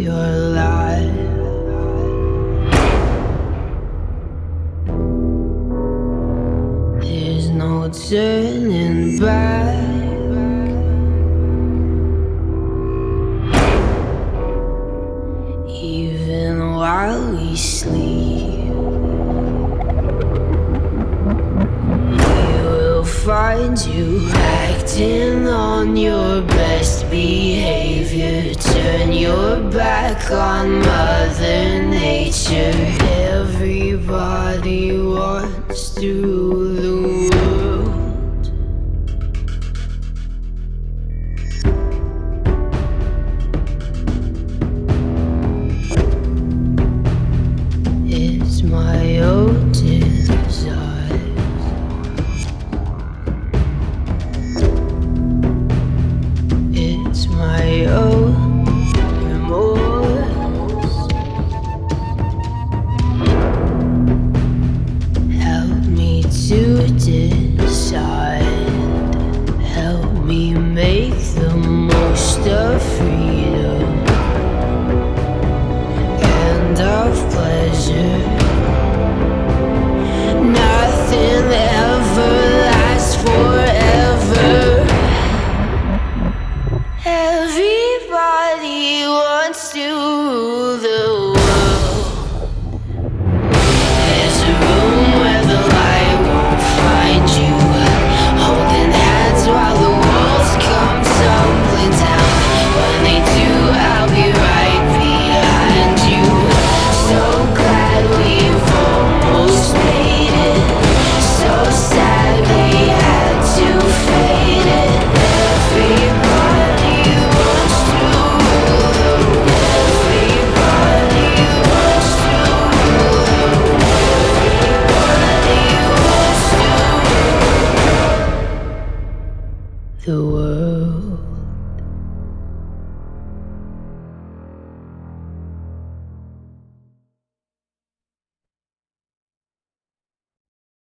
your life. There's no turning back. Even while we sleep, we will find you acting on your best behavior. Turn your back on Mother Nature. Everybody wants to rule the world. It's my own desire. It's my own remorse. Help me to decide. Help me make the most of freedom and of pleasure. Nothing ever lasts forever. Everybody wants to rule the